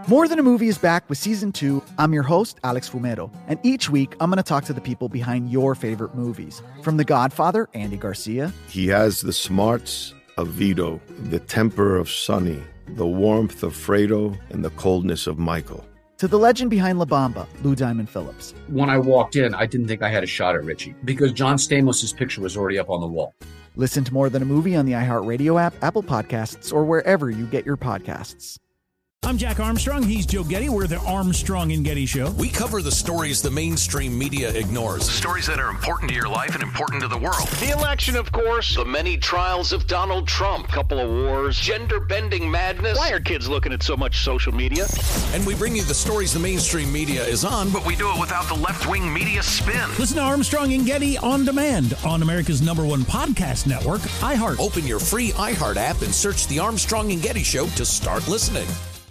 More Than a Movie is back with Season 2. I'm your host, Alex Fumero, and each week I'm going to talk to the people behind your favorite movies. From The Godfather, Andy Garcia. He has the smarts of Vito, the temper of Sonny, the warmth of Fredo, and the coldness of Michael. To the legend behind La Bamba, Lou Diamond Phillips. When I walked in, I didn't think I had a shot at Richie because John Stamos' picture was already up on the wall. Listen to More Than a Movie on the iHeartRadio app, Apple Podcasts, or wherever you get your podcasts. I'm Jack Armstrong. He's Joe Getty. We're the Armstrong and Getty Show. We cover the stories the mainstream media ignores. Stories that are important to your life and important to the world. The election, of course. The many trials of Donald Trump. Couple of wars. Gender-bending madness. Why are kids looking at so much social media? And we bring you the stories the mainstream media is on, but we do it without the left-wing media spin. Listen to Armstrong and Getty on demand on America's #1 podcast network, iHeart. Open your free iHeart app and search The Armstrong and Getty Show to start listening.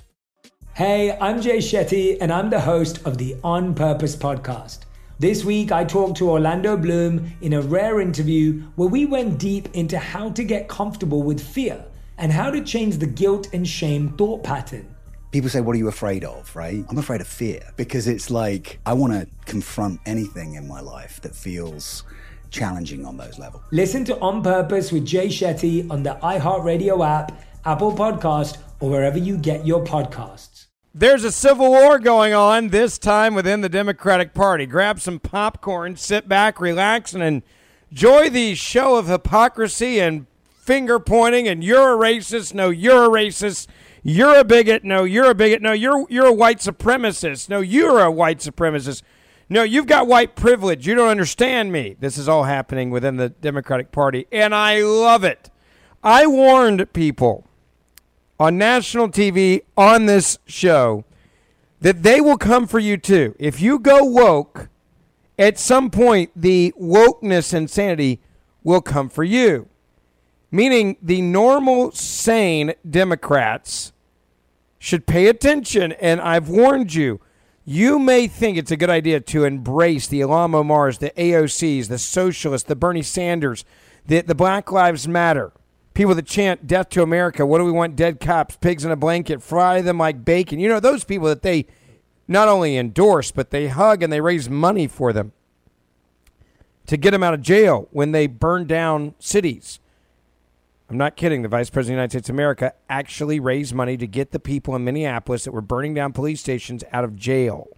Hey, I'm Jay Shetty, and I'm the host of the On Purpose podcast. This week, I talked to Orlando Bloom in a rare interview where we went deep into how to get comfortable with fear and how to change the guilt and shame thought pattern. People say, what are you afraid of, right? I'm afraid of fear because it's like I want to confront anything in my life that feels challenging on those levels. Listen to On Purpose with Jay Shetty on the iHeartRadio app, Apple Podcast, or wherever you get your podcasts. There's a civil war going on, this time within the Democratic Party. Grab some popcorn, sit back, relax, and enjoy the show of hypocrisy and finger-pointing, and you're a racist, no, you're a racist, you're a bigot, no, you're a bigot, no, you're a white supremacist, no, you're a white supremacist, no, you've got white privilege, you don't understand me. This is all happening within the Democratic Party, and I love it. I warned people on national TV, on this show, that they will come for you too. If you go woke, at some point, the wokeness insanity will come for you. Meaning the normal, sane Democrats should pay attention, and I've warned you. You may think it's a good idea to embrace the Ilhan Omars, the AOCs, the socialists, the Bernie Sanders, the Black Lives Matter. People that chant death to America. What do we want? Dead cops, pigs in a blanket, fry them like bacon. You know, those people that they not only endorse, but they hug and they raise money for them to get them out of jail when they burn down cities. I'm not kidding. The Vice President of the United States of America actually raised money to get the people in Minneapolis that were burning down police stations out of jail.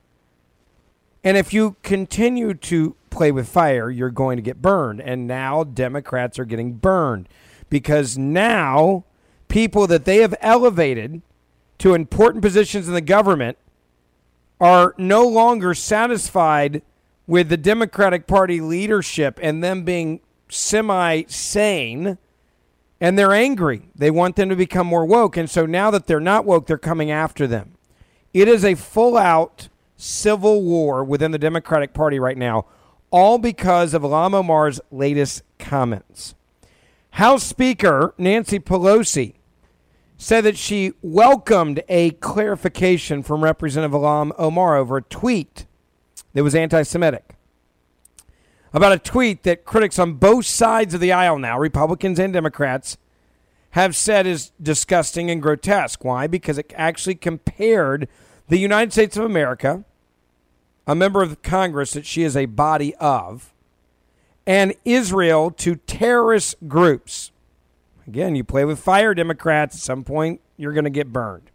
And if you continue to play with fire, you're going to get burned. And now Democrats are getting burned. Because now people that they have elevated to important positions in the government are no longer satisfied with the Democratic Party leadership and them being semi-sane, and they're angry. They want them to become more woke. And so now that they're not woke, they're coming after them. It is a full-out civil war within the Democratic Party right now, all because of Ilhan Omar's latest comments. House Speaker Nancy Pelosi said that she welcomed a clarification from Representative Ilhan Omar over a tweet that was anti-Semitic. About a tweet that critics on both sides of the aisle now, Republicans and Democrats, have said is disgusting and grotesque. Why? Because it actually compared the United States of America, a member of Congress that she is a body of, and Israel to terrorist groups. Again, you play with fire, Democrats. At some point, you're going to get burned.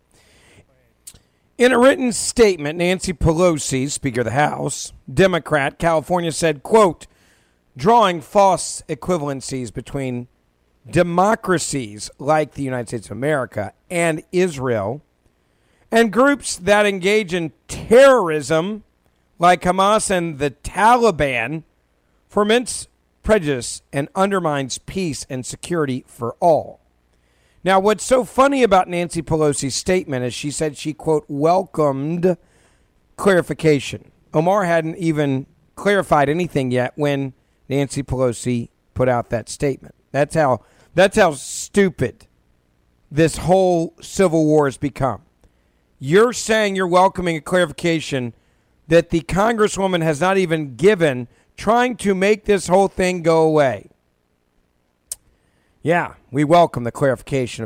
In a written statement, Nancy Pelosi, Speaker of the House, Democrat, California, said, quote, drawing false equivalencies between democracies like the United States of America and Israel and groups that engage in terrorism like Hamas and the Taliban foments prejudice and undermines peace and security for all. Now, what's so funny about Nancy Pelosi's statement is she said she, quote, welcomed clarification. Omar hadn't even clarified anything yet when Nancy Pelosi put out that statement. That's how stupid this whole civil war has become. You're saying you're welcoming a clarification that the Congresswoman has not even given, trying to make this whole thing go away. Yeah, we welcome the clarification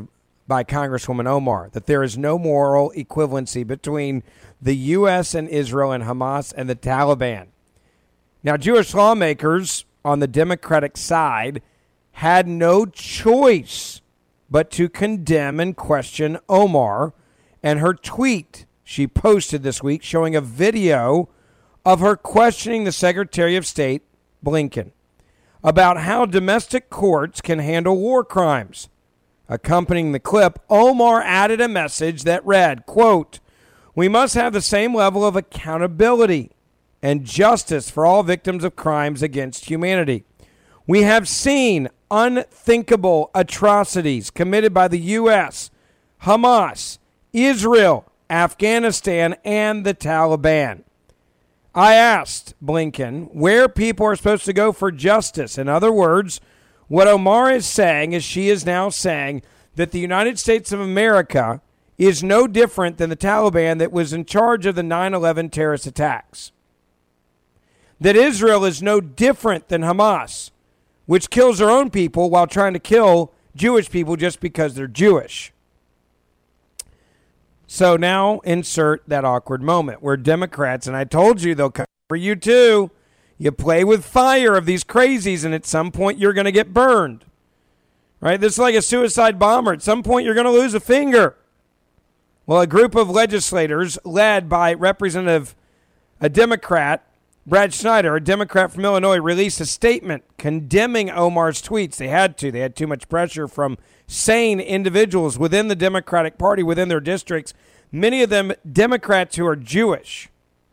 by Congresswoman Omar, that there is no moral equivalency between the U.S. and Israel and Hamas and the Taliban. Now, Jewish lawmakers on the Democratic side had no choice but to condemn and question Omar and her tweet she posted this week showing a video of her questioning the Secretary of State, Blinken, about how domestic courts can handle war crimes. Accompanying the clip, Omar added a message that read, quote, "We must have the same level of accountability and justice for all victims of crimes against humanity. We have seen unthinkable atrocities committed by the U.S., Hamas, Israel, Afghanistan, and the Taliban. I asked Blinken where people are supposed to go for justice. In other words, what Omar is saying is she is now saying that the United States of America is no different than the Taliban that was in charge of the 9/11 terrorist attacks. That Israel is no different than Hamas, which kills their own people while trying to kill Jewish people just because they're Jewish." So now insert that awkward moment where Democrats, and I told you they'll come for you too, you play with fire of these crazies, and at some point you're going to get burned. Right? This is like a suicide bomber. At some point you're going to lose a finger. Well, a group of legislators led by a Democrat, Brad Schneider, a Democrat from Illinois, released a statement condemning Omar's tweets. They had to. They had too much pressure from sane individuals within the Democratic Party, within their districts, many of them Democrats who are Jewish.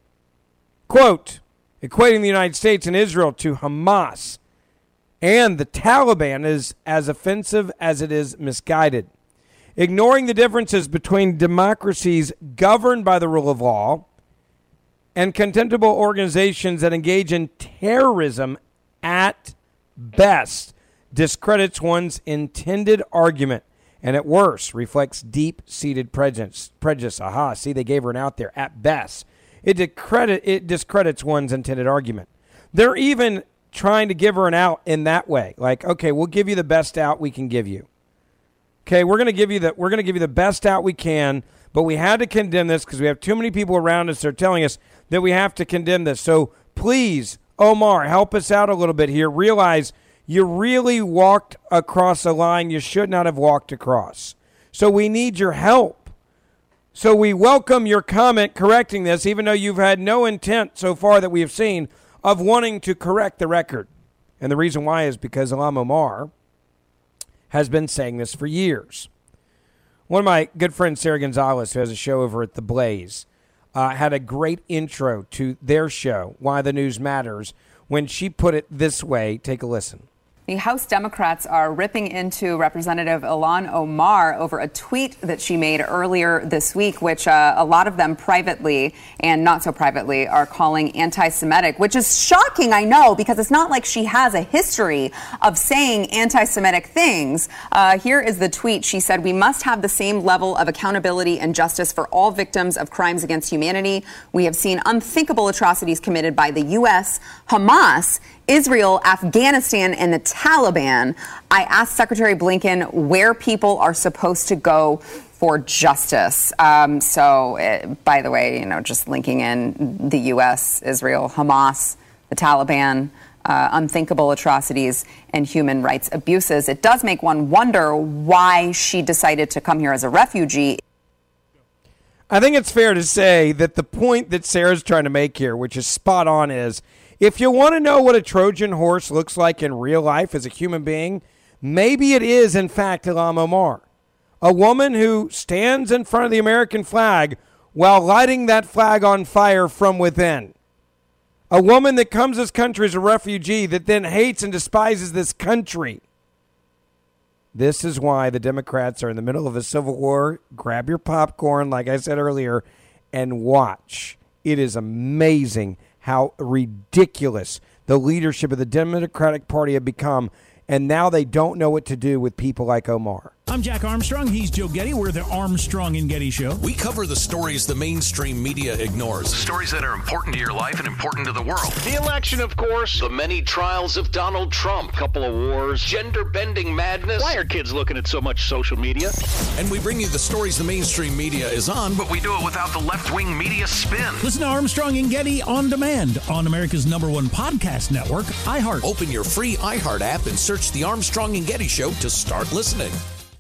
Quote, equating the United States and Israel to Hamas and the Taliban is as offensive as it is misguided. Ignoring the differences between democracies governed by the rule of law and contemptible organizations that engage in terrorism at best discredits one's intended argument and at worst reflects deep-seated prejudice. Aha, see, they gave her an out there. At best, it discredits one's intended argument. They're even trying to give her an out in that way. Like, okay, we'll give you the best out we can give you. Okay, we're going to give you the best out we can, but we had to condemn this because we have too many people around us that are telling us that we have to condemn this. So please, Omar, help us out a little bit here. Realize you really walked across a line you should not have walked across. So we need your help. So we welcome your comment correcting this, even though you've had no intent so far that we have seen of wanting to correct the record. And the reason why is because Ilhan Omar has been saying this for years. One of my good friends, Sarah Gonzalez, who has a show over at The Blaze, had a great intro to their show, Why the News Matters, when she put it this way. Take a listen. The House Democrats are ripping into Representative Ilhan Omar over a tweet that she made earlier this week, which a lot of them privately and not so privately are calling anti-Semitic, which is shocking, I know, because it's not like she has a history of saying anti-Semitic things. Here is the tweet. She said, "We must have the same level of accountability and justice for all victims of crimes against humanity. We have seen unthinkable atrocities committed by the U.S., Hamas, Israel, Afghanistan, and the Taliban. I asked Secretary Blinken where people are supposed to go for justice." By the way, just linking in the U.S., Israel, Hamas, the Taliban, unthinkable atrocities and human rights abuses. It does make one wonder why she decided to come here as a refugee. I think it's fair to say that the point that Sarah's trying to make here, which is spot on, is if you want to know what a Trojan horse looks like in real life as a human being, maybe it is, in fact, Ilhan Omar, a woman who stands in front of the American flag while lighting that flag on fire from within. A woman that comes to this country as a refugee that then hates and despises this country. This is why the Democrats are in the middle of a civil war. Grab your popcorn, like I said earlier, and watch. It is amazing how ridiculous the leadership of the Democratic Party have become, and now they don't know what to do with people like Omar. I'm Jack Armstrong. He's Joe Getty. We're the Armstrong and Getty Show. We cover the stories the mainstream media ignores. Stories that are important to your life and important to the world. The election, of course. The many trials of Donald Trump. Couple of wars. Gender-bending madness. Why are kids looking at so much social media? And we bring you the stories the mainstream media is on, but we do it without the left-wing media spin. Listen to Armstrong and Getty on demand on America's #1 podcast network, iHeart. Open your free iHeart app and search The Armstrong and Getty Show to start listening.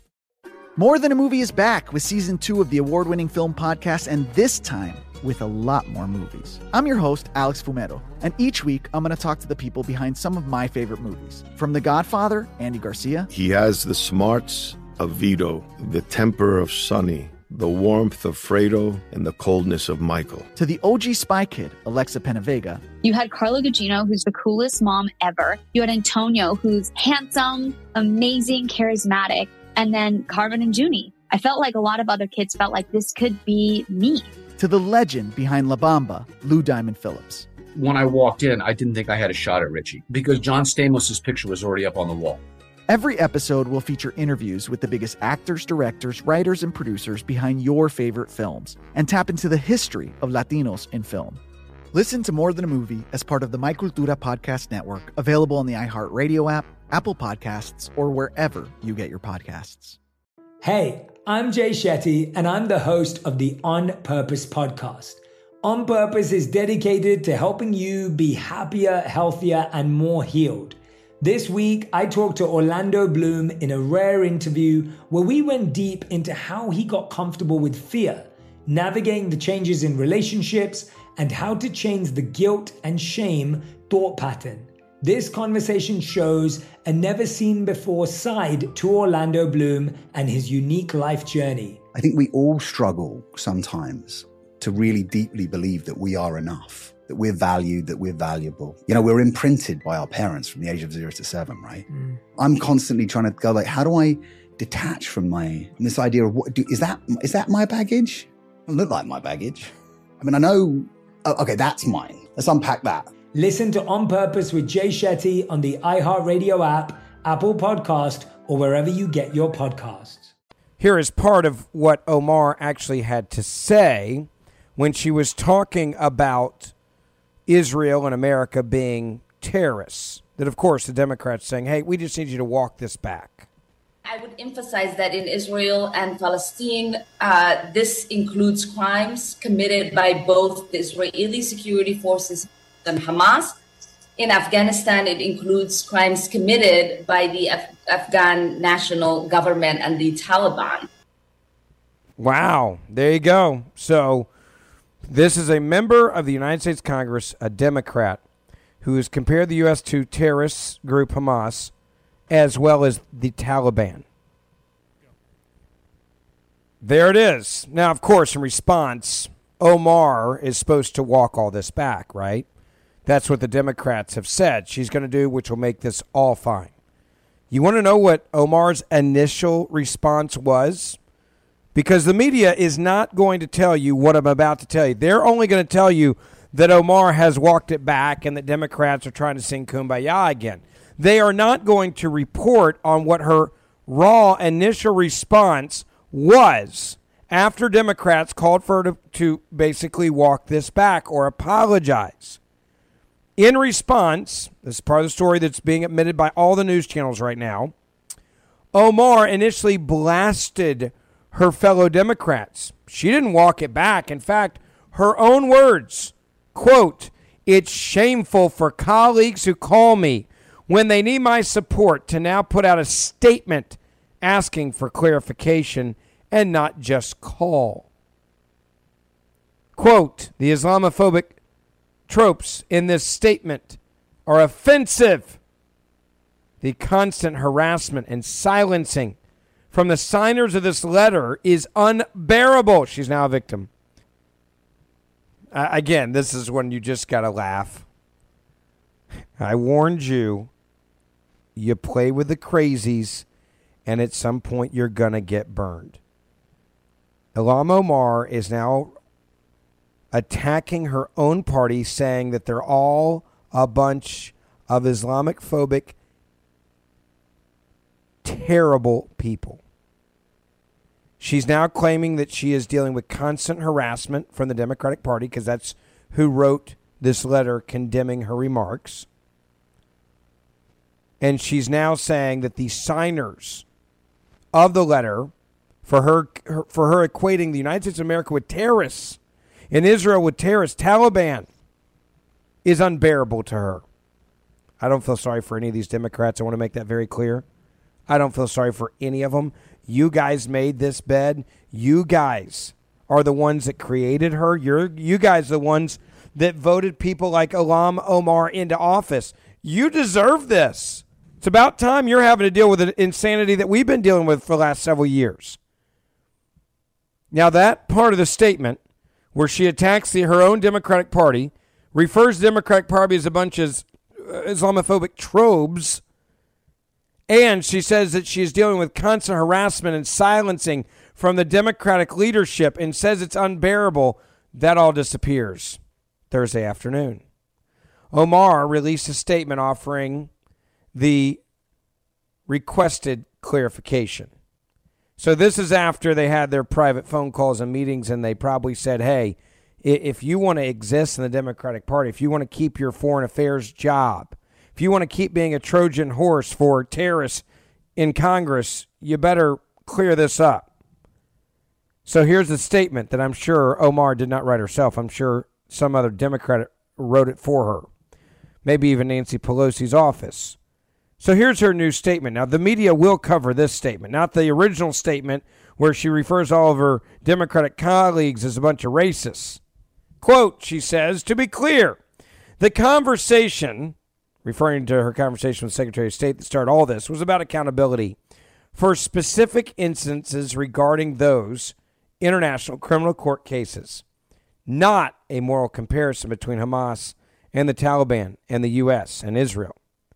More Than a Movie is back with season 2 of the award-winning film podcast, and this time with a lot more movies. I'm your host, Alex Fumero, and each week I'm going to talk to the people behind some of my favorite movies. From The Godfather, Andy Garcia. He has the smarts of Vito, the temper of Sonny, the warmth of Fredo, and the coldness of Michael. To the OG Spy Kid, Alexa Penavega. You had Carla Gugino, who's the coolest mom ever. You had Antonio, who's handsome, amazing, charismatic. And then Carmen and Junie. I felt like a lot of other kids felt like this could be me. To the legend behind La Bamba, Lou Diamond Phillips. When I walked in, I didn't think I had a shot at Richie because John Stamos' picture was already up on the wall. Every episode will feature interviews with the biggest actors, directors, writers, and producers behind your favorite films and tap into the history of Latinos in film. Listen to More Than a Movie as part of the My Cultura podcast network, available on the iHeartRadio app, Apple Podcasts, or wherever you get your podcasts. Hey, I'm Jay Shetty, and I'm the host of the On Purpose podcast. On Purpose is dedicated to helping you be happier, healthier, and more healed. This week, I talked to Orlando Bloom in a rare interview where we went deep into how he got comfortable with fear, navigating the changes in relationships, and how to change the guilt and shame thought pattern. This conversation shows a never-seen-before side to Orlando Bloom and his unique life journey. I think we all struggle sometimes to really deeply believe that we are enough, that we're valued, that we're valuable. You know, we're imprinted by our parents from the age of 0 to 7, right? I'm constantly trying to go like, how do I detach from this idea of is that my baggage? It doesn't look like my baggage. I mean, I know, okay, that's mine. Let's unpack that. Listen to On Purpose with Jay Shetty on the iHeartRadio app, Apple Podcast, or wherever you get your podcasts. Here is part of what Omar actually had to say when she was talking about Israel and America being terrorists. That, of course, the Democrats saying, hey, we just need you to walk this back. I would emphasize that in Israel and Palestine, this includes crimes committed by both the Israeli security forces and Hamas. In Afghanistan, it includes crimes committed by the Afghan national government and the Taliban. Wow, there you go. So this is a member of the United States Congress, a Democrat, who has compared the U.S. to terrorist group Hamas as well as the Taliban. There it is. Now, of course, in response, Omar is supposed to walk all this back, right? That's what the Democrats have said she's going to do, which will make this all fine. You want to know what Omar's initial response was? Because the media is not going to tell you what I'm about to tell you. They're only going to tell you that Omar has walked it back and that Democrats are trying to sing Kumbaya again. They are not going to report on what her raw initial response was after Democrats called for her to basically walk this back or apologize. In response, this is part of the story that's being admitted by all the news channels right now, Omar initially blasted her fellow Democrats. She didn't walk it back. In fact, her own words, quote, "It's shameful for colleagues who call me when they need my support to now put out a statement asking for clarification and not just call." Quote, "The Islamophobic tropes in this statement are offensive. The constant harassment and silencing from the signers of this letter is unbearable." She's now a victim. Again, this is when you just got to laugh. I warned you. You play with the crazies, and at some point you're going to get burned. Ilham Omar is now attacking her own party, saying that they're all a bunch of Islamic-phobic, terrible people. She's now claiming that she is dealing with constant harassment from the Democratic Party because that's who wrote this letter condemning her remarks. And she's now saying that the signers of the letter for her equating the United States of America with terrorists and Israel with terrorists, Taliban, is unbearable to her. I don't feel sorry for any of these Democrats. I want to make that very clear. I don't feel sorry for any of them. You guys made this bed. You guys are the ones that created her. You guys are the ones that voted people like Ilhan Omar into office. You deserve this. It's about time you're having to deal with the insanity that we've been dealing with for the last several years. Now, that part of the statement where she attacks her own Democratic Party, refers to the Democratic Party as a bunch of Islamophobic trobes, and she says that she is dealing with constant harassment and silencing from the Democratic leadership and says it's unbearable, that all disappears Thursday afternoon. Omar released a statement offering the requested clarification. So this is after they had their private phone calls and meetings, and they probably said, hey, if you want to exist in the Democratic Party, if you want to keep your foreign affairs job, if you want to keep being a Trojan horse for terrorists in Congress, you better clear this up. So here's the statement that I'm sure Omar did not write herself. I'm sure some other Democrat wrote it for her, maybe even Nancy Pelosi's office. So here's her new statement. Now, the media will cover this statement, not the original statement where she refers all of her Democratic colleagues as a bunch of racists. Quote, she says, to be clear, the conversation, referring to her conversation with the Secretary of State that started all this, was about accountability for specific instances regarding those international criminal court cases, not a moral comparison between Hamas and the Taliban and the U.S. and Israel.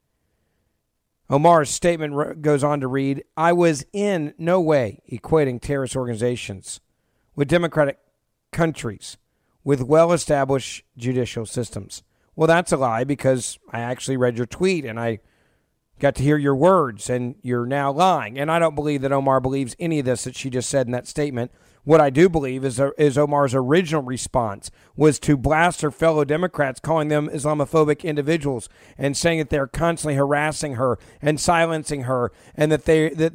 Omar's statement goes on to read, I was in no way equating terrorist organizations with democratic countries with well-established judicial systems. Well, that's a lie because I actually read your tweet and I got to hear your words and you're now lying. And I don't believe that Omar believes any of this that she just said in that statement. What I do believe is Omar's original response was to blast her fellow Democrats, calling them Islamophobic individuals and saying that they're constantly harassing her and silencing her, and that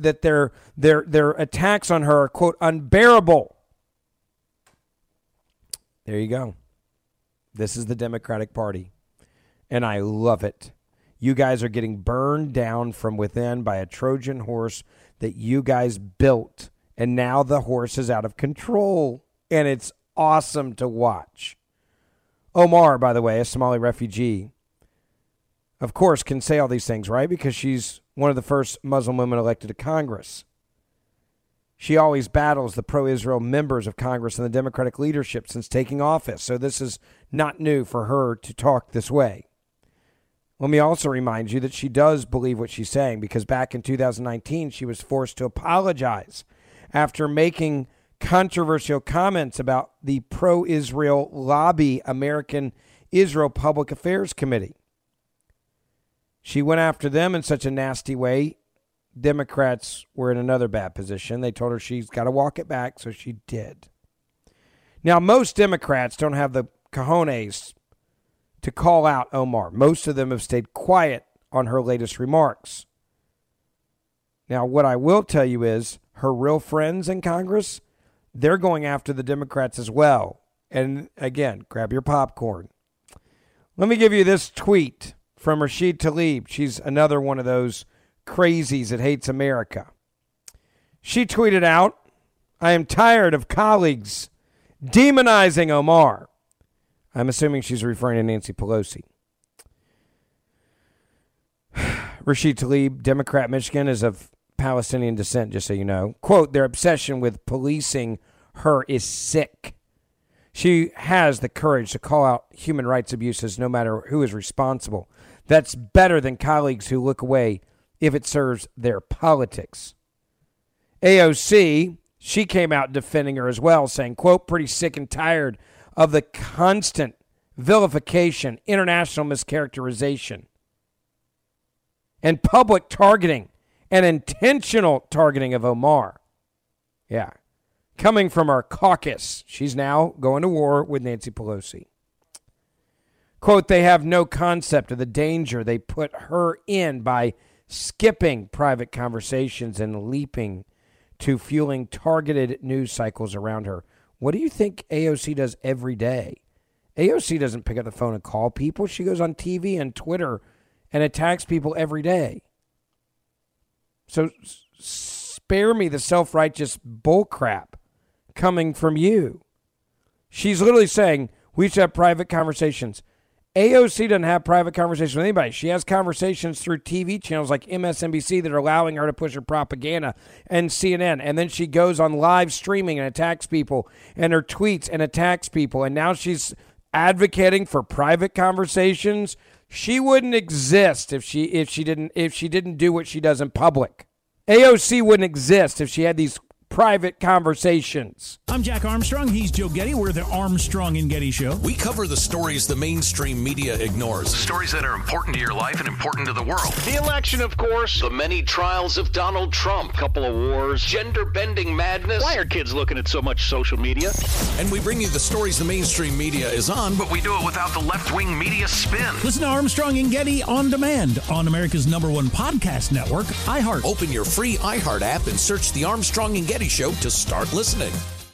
their attacks on her are, quote, unbearable. There you go. This is the Democratic Party, and I love it. You guys are getting burned down from within by a Trojan horse that you guys built. And now the horse is out of control, and it's awesome to watch. Omar, by the way, a Somali refugee, of course, can say all these things, right? Because she's one of the first Muslim women elected to Congress. She always battles the pro-Israel members of Congress and the Democratic leadership since taking office, so this is not new for her to talk this way. Let me also remind you that she does believe what she's saying, because back in 2019, she was forced to apologize after making controversial comments about the pro-Israel lobby American Israel Public Affairs Committee. She went after them in such a nasty way. Democrats were in another bad position. They told her she's got to walk it back, so she did. Now, most Democrats don't have the cojones to call out Omar. Most of them have stayed quiet on her latest remarks. Now, what I will tell you is her real friends in Congress, they're going after the Democrats as well. And again, grab your popcorn. Let me give you this tweet from Rashid Tlaib. She's another one of those crazies that hates America. She tweeted out, I am tired of colleagues demonizing Omar. I'm assuming she's referring to Nancy Pelosi. Rashid Tlaib, Democrat, Michigan, is of Palestinian descent, just so you know. Quote, their obsession with policing her is sick. She has the courage to call out human rights abuses no matter who is responsible. That's better than colleagues who look away if it serves their politics. AOC, she came out defending her as well, saying, quote, pretty sick and tired of the constant vilification, international mischaracterization, and public targeting and intentional targeting of Omar. Yeah. coming from our caucus. She's now going to war with Nancy Pelosi. Quote, they have no concept of the danger they put her in by skipping private conversations and leaping to fueling targeted news cycles around her. What do you think AOC does every day? AOC doesn't pick up the phone and call people. She goes on TV and Twitter and attacks people every day. So spare me the self-righteous bullcrap coming from you. She's literally saying we should have private conversations. AOC doesn't have private conversations with anybody. She has conversations through TV channels like MSNBC that are allowing her to push her propaganda, and CNN. And then she goes on live streaming and attacks people, and her tweets and attacks people. And now she's advocating for private conversations. She wouldn't exist if she didn't do what she does in public. AOC wouldn't exist if she had these private conversations. I'm Jack Armstrong. He's Joe Getty. We're the Armstrong and Getty Show. We cover the stories the mainstream media ignores. Stories that are important to your life and important to the world. The election, of course. The many trials of Donald Trump. Couple of wars. Gender-bending madness. Why are kids looking at so much social media? And we bring you the stories the mainstream media is on, but we do it without the left-wing media spin. Listen to Armstrong and Getty on demand on America's #1 podcast network, iHeart. Open your free iHeart app and search the Armstrong and Getty Show to start listening.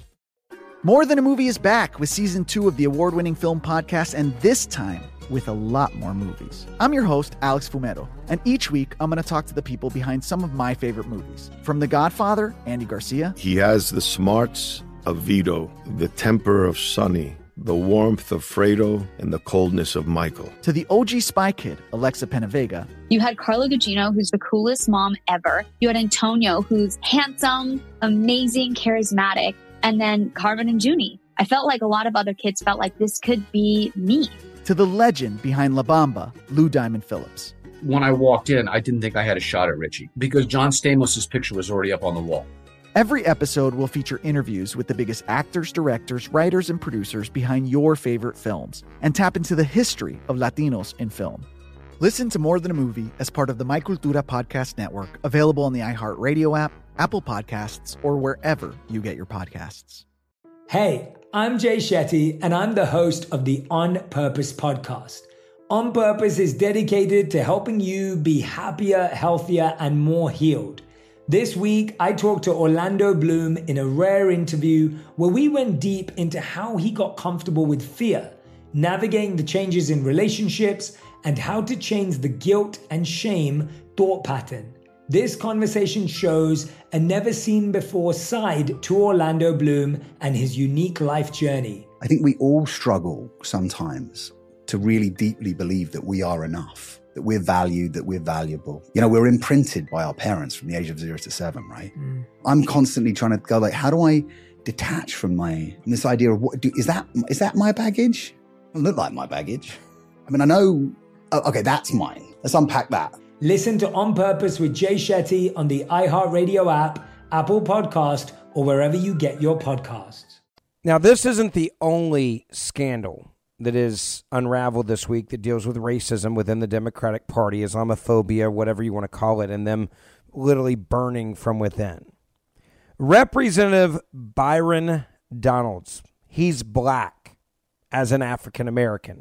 More Than a Movie is back with season 2 of the award-winning film podcast, and this time with a lot more movies. I'm your host, Alex Fumero, and each week I'm going to talk to the people behind some of my favorite movies. From The Godfather, Andy Garcia. He has the smarts of Vito, the temper of Sonny, the warmth of Fredo, and the coldness of Michael. To the OG Spy Kid, Alexa Penavega. You had Carla Gugino, who's the coolest mom ever. You had Antonio, who's handsome, amazing, charismatic. And then Carmen and Junie. I felt like a lot of other kids felt like this could be me. To the legend behind La Bamba, Lou Diamond Phillips. When I walked in, I didn't think I had a shot at Richie because John Stamos' picture was already up on the wall. Every episode will feature interviews with the biggest actors, directors, writers, and producers behind your favorite films and tap into the history of Latinos in film. Listen to More Than a Movie as part of the My Cultura podcast network, available on the iHeartRadio app, Apple Podcasts, or wherever you get your podcasts. Hey, I'm Jay Shetty, and I'm the host of the On Purpose podcast. On Purpose is dedicated to helping you be happier, healthier, and more healed. This week, I talked to Orlando Bloom in a rare interview where we went deep into how he got comfortable with fear, navigating the changes in relationships, and how to change the guilt and shame thought pattern. This conversation shows a never-seen-before side to Orlando Bloom and his unique life journey. I think we all struggle sometimes to really deeply believe that we are enough, that we're valued, that we're valuable. You know, we're imprinted by our parents from the age of 0 to 7, right? I'm constantly trying to go like, how do I detach from this idea of is that my baggage? It doesn't look like my baggage. I mean, I know, okay, that's mine. Let's unpack that. Listen to On Purpose with Jay Shetty on the iHeartRadio app, Apple Podcast, or wherever you get your podcasts. Now, this isn't the only scandal that is unraveled this week that deals with racism within the Democratic Party, Islamophobia, whatever you want to call it, and them literally burning from within. Representative Byron Donalds, he's black as an African American.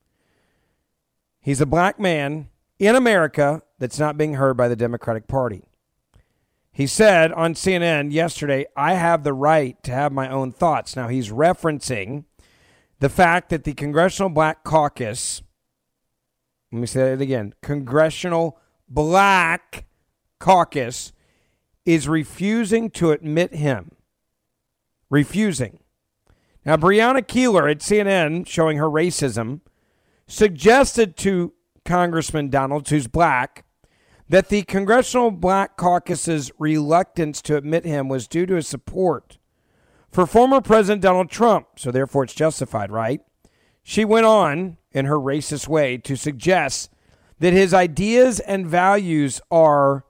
He's a black man in America that's not being heard by the Democratic Party. He said on CNN yesterday, I have the right to have my own thoughts. Now, he's referencing the fact that the Congressional Black Caucus, let me say that again, Congressional Black Caucus is refusing to admit him. Refusing. Now, Breonna Keeler at CNN, showing her racism, suggested to Congressman Donalds, who's black, that the Congressional Black Caucus's reluctance to admit him was due to his support for former President Donald Trump, so therefore it's justified, right? She went on, in her racist way, to suggest that his ideas and values are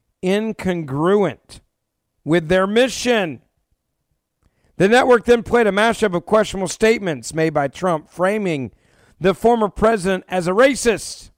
incongruent with their mission. The network then played a mashup of questionable statements made by Trump, framing the former president as a racist.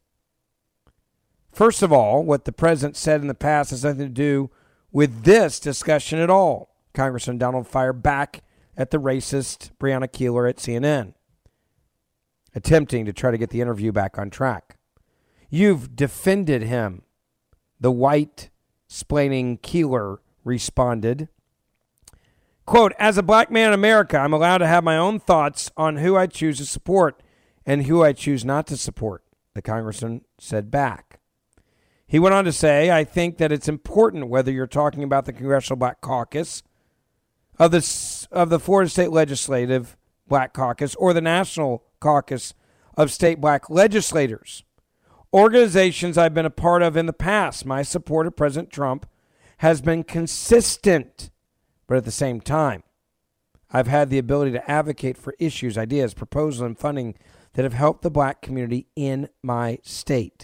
First of all, what the president said in the past has nothing to do with this discussion at all. Congressman Donald fired back at the racist Breonna Keeler at CNN, attempting to try to get the interview back on track. You've defended him, the white-splaining Keeler responded. Quote, as a black man in America, I'm allowed to have my own thoughts on who I choose to support and who I choose not to support, the congressman said back. He went on to say, I think that it's important whether you're talking about the Congressional Black Caucus of the Florida State Legislative Black Caucus or the National Caucus of State Black Legislators, organizations I've been a part of in the past. My support of President Trump has been consistent, but at the same time, I've had the ability to advocate for issues, ideas, proposals, and funding that have helped the black community in my state.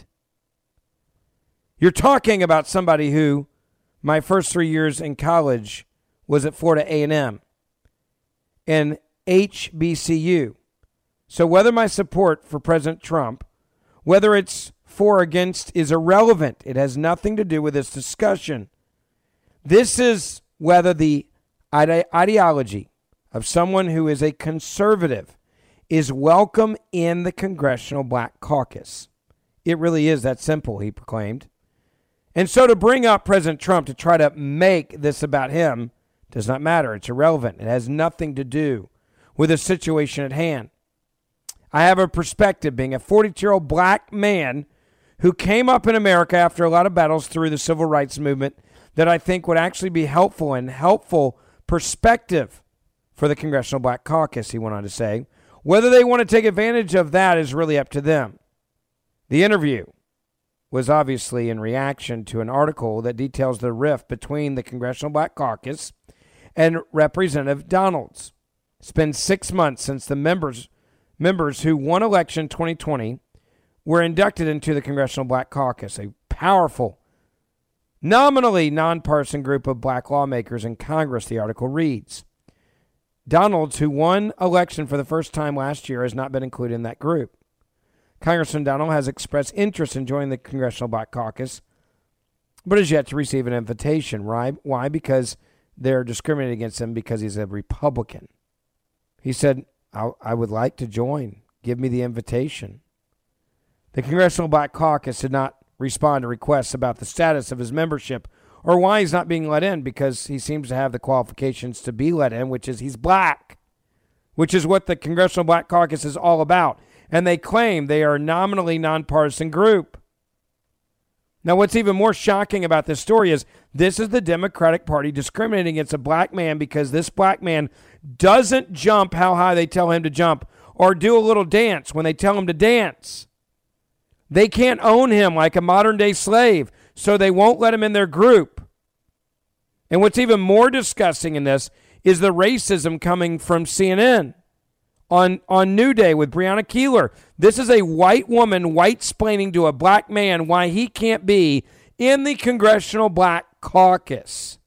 You're talking about somebody who, my first 3 years in college was at Florida A&M and HBCU. So whether my support for President Trump, whether it's for or against, is irrelevant. It has nothing to do with this discussion. This is whether the ideology of someone who is a conservative is welcome in the Congressional Black Caucus. It really is that simple, he proclaimed. And so to bring up President Trump to try to make this about him does not matter. It's irrelevant. It has nothing to do with the situation at hand. I have a perspective, being a 42-year-old black man who came up in America after a lot of battles through the civil rights movement, that I think would actually be helpful perspective for the Congressional Black Caucus, he went on to say. Whether they want to take advantage of that is really up to them. The interview was obviously in reaction to an article that details the rift between the Congressional Black Caucus and Representative Donalds. It's been 6 months since the members who won election 2020 were inducted into the Congressional Black Caucus, a powerful, nominally nonpartisan group of black lawmakers in Congress, the article reads. Donalds, who won election for the first time last year, has not been included in that group. Congressman Donald has expressed interest in joining the Congressional Black Caucus, but has yet to receive an invitation. Why? Because they're discriminating against him because he's a Republican. He said, I would like to join. Give me the invitation. The Congressional Black Caucus did not respond to requests about the status of his membership or why he's not being let in, because he seems to have the qualifications to be let in, which is he's black, which is what the Congressional Black Caucus is all about. And they claim they are a nominally nonpartisan group. Now, what's even more shocking about this story is this is the Democratic Party discriminating against a black man because this black man doesn't jump how high they tell him to jump or do a little dance when they tell him to dance. They can't own him like a modern-day slave, so they won't let him in their group. And what's even more disgusting in this is the racism coming from CNN on New Day with Breonna Keeler. This is a white woman white-splaining to a black man why he can't be in the Congressional Black Caucus.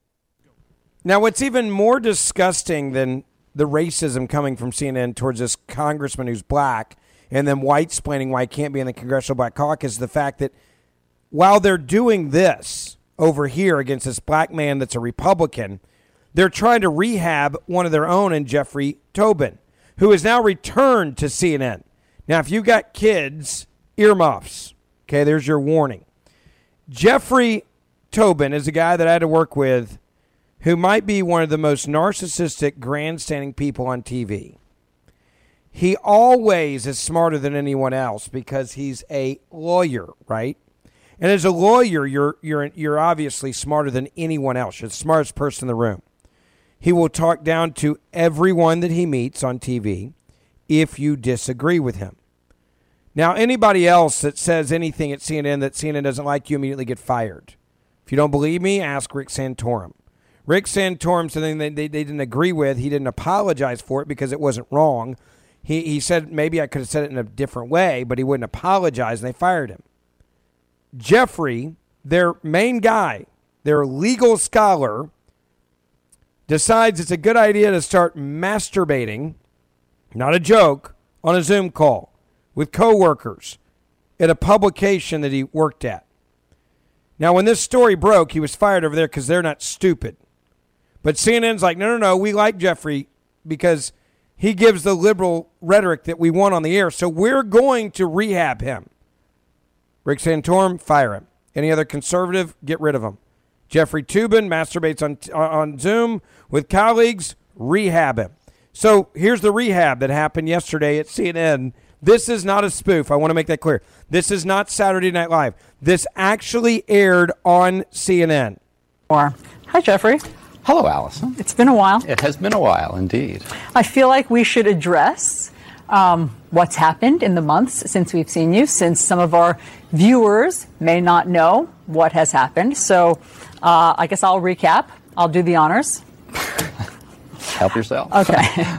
Now, what's even more disgusting than the racism coming from CNN towards this congressman who's black and then white-splaining why he can't be in the Congressional Black Caucus is the fact that while they're doing this over here against this black man that's a Republican, they're trying to rehab one of their own in Jeffrey Tobin, who has now returned to CNN. Now, if you've got kids, earmuffs, okay, there's your warning. Jeffrey Tobin is a guy that I had to work with who might be one of the most narcissistic, grandstanding people on TV. He always is smarter than anyone else because he's a lawyer, right? And as a lawyer, you're obviously smarter than anyone else. You're the smartest person in the room. He will talk down to everyone that he meets on TV if you disagree with him. Now, anybody else that says anything at CNN that CNN doesn't like, you immediately get fired. If you don't believe me, ask Rick Santorum. Rick Santorum said something they didn't agree with. He didn't apologize for it because it wasn't wrong. He said maybe I could have said it in a different way, but he wouldn't apologize, and they fired him. Jeffrey, their main guy, their legal scholar, decides it's a good idea to start masturbating, not a joke, on a Zoom call with coworkers at a publication that he worked at. Now, when this story broke, he was fired over there because they're not stupid. But CNN's like, no, we like Jeffrey because he gives the liberal rhetoric that we want on the air. So we're going to rehab him. Rick Santorum, fire him. Any other conservative, get rid of him. Jeffrey Toobin masturbates on Zoom with colleagues, rehab him. So here's the rehab that happened yesterday at CNN. This is not a spoof. I want to make that clear. This is not Saturday Night Live. This actually aired on CNN. Hi, Jeffrey. Hello, Allison. It's been a while. It has been a while, indeed. I feel like we should address what's happened in the months since we've seen you, since some of our viewers may not know what has happened. So I guess I'll recap. I'll do the honors. Help yourself. Okay.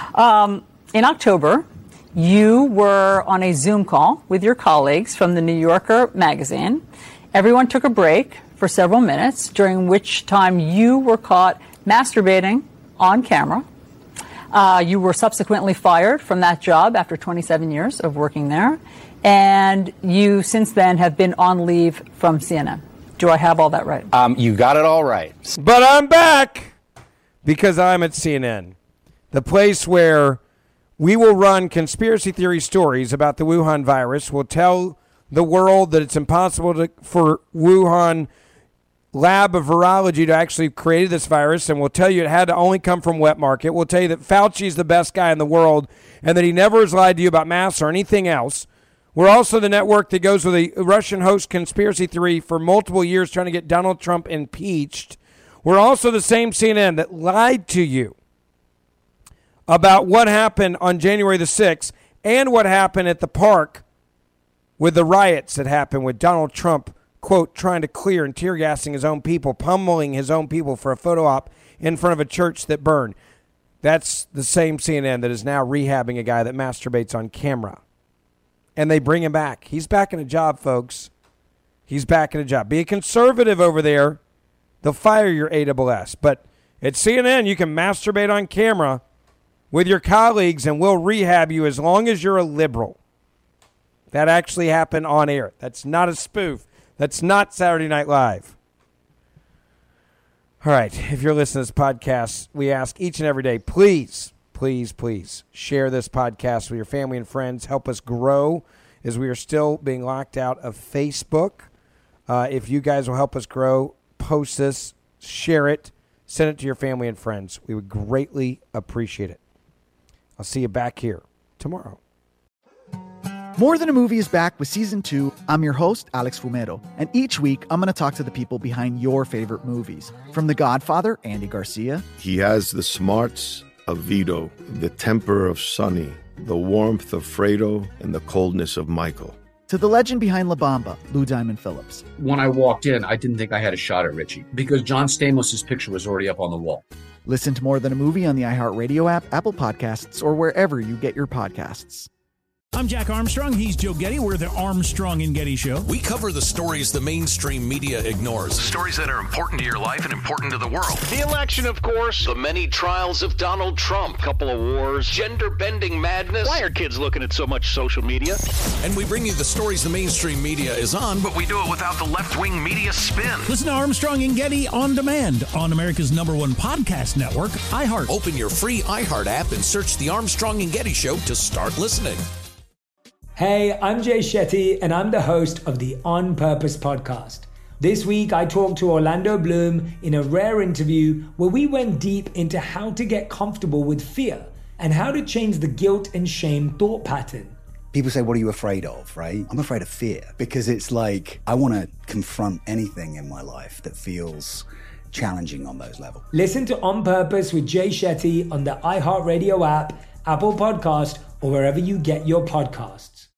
In October, you were on a Zoom call with your colleagues from the New Yorker magazine. Everyone took a break for several minutes, during which time you were caught masturbating on camera. You were subsequently fired from that job after 27 years of working there. And you, since then, have been on leave from CNN. Do I have all that right? You got it all right. But I'm back because I'm at CNN, the place where we will run conspiracy theory stories about the Wuhan virus. We'll tell the world that it's impossible for Wuhan lab of virology to actually create this virus, and we'll tell you it had to only come from wet market. We'll tell you that Fauci's the best guy in the world and that he never has lied to you about masks or anything else. We're also the network that goes with a Russian host conspiracy theory for multiple years trying to get Donald Trump impeached. We're also the same CNN that lied to you about what happened on January the 6th and what happened at the park with the riots that happened with Donald Trump, quote, trying to clear and tear gassing his own people, pummeling his own people for a photo op in front of a church that burned. That's the same CNN that is now rehabbing a guy that masturbates on camera. And they bring him back. He's back in a job, folks. He's back in a job. Be a conservative over there. They'll fire your AWS. But at CNN, you can masturbate on camera with your colleagues, and we'll rehab you as long as you're a liberal. That actually happened on air. That's not a spoof. That's not Saturday Night Live. All right, if you're listening to this podcast, we ask each and every day, please share this podcast with your family and friends. Help us grow as we are still being locked out of Facebook. If you guys will help us grow, post this, share it, send it to your family and friends. We would greatly appreciate it. I'll see you back here tomorrow. More Than a Movie is back with Season 2. I'm your host, Alex Fumero, and each week I'm going to talk to the people behind your favorite movies. From The Godfather, Andy Garcia. He has the smarts of Vito, the temper of Sonny, the warmth of Fredo, and the coldness of Michael. To the legend behind La Bamba, Lou Diamond Phillips. When I walked in, I didn't think I had a shot at Richie because John Stamos' picture was already up on the wall. Listen to More Than a Movie on the iHeartRadio app, Apple Podcasts, or wherever you get your podcasts. I'm Jack Armstrong. He's Joe Getty. We're the Armstrong and Getty Show. We cover the stories the mainstream media ignores. Stories that are important to your life and important to the world. The election, of course. The many trials of Donald Trump. Couple of wars. Gender-bending madness. Why are kids looking at so much social media? And we bring you the stories the mainstream media is on, but we do it without the left-wing media spin. Listen to Armstrong and Getty on demand on America's #1 podcast network, iHeart. Open your free iHeart app and search The Armstrong and Getty Show to start listening. Hey, I'm Jay Shetty, and I'm the host of the On Purpose podcast. This week, I talked to Orlando Bloom in a rare interview where we went deep into how to get comfortable with fear and how to change the guilt and shame thought pattern. People say, what are you afraid of, right? I'm afraid of fear because it's like I want to confront anything in my life that feels challenging on those levels. Listen to On Purpose with Jay Shetty on the iHeartRadio app, Apple Podcast, or wherever you get your podcasts.